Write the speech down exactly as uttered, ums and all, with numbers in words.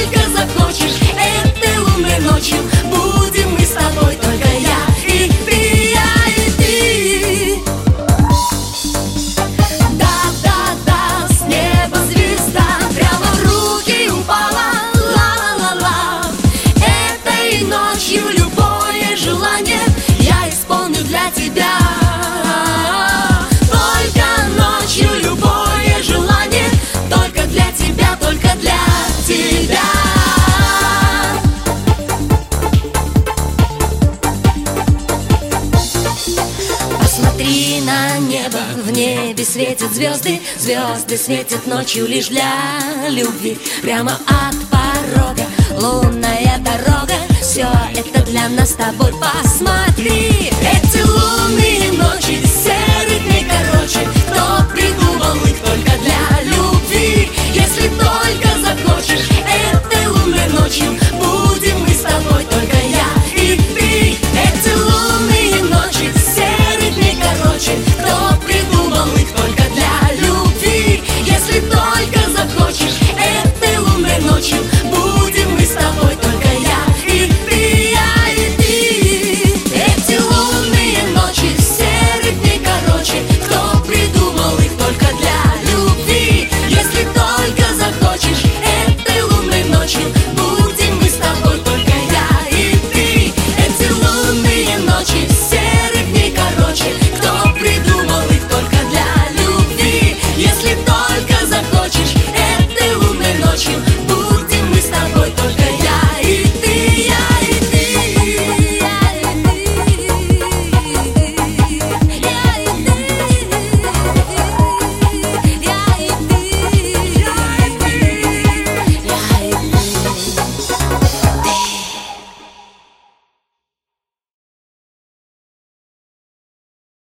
только захочешь. Этой лунной ночью будем мы с тобой, только я и ты, я и ты. Да-да-да, с неба звезда прямо в руки упала. Ла-ла-ла-ла. Этой ночью любое желание я исполню для тебя. Только ночью любое желание, только для тебя, только для тебя. Посмотри на небо, в небе светят звезды. Звезды светят ночью лишь для любви. Прямо от порога лунная дорога, все это для нас с тобой. Посмотри, эти лунные ночи, серых дней короче,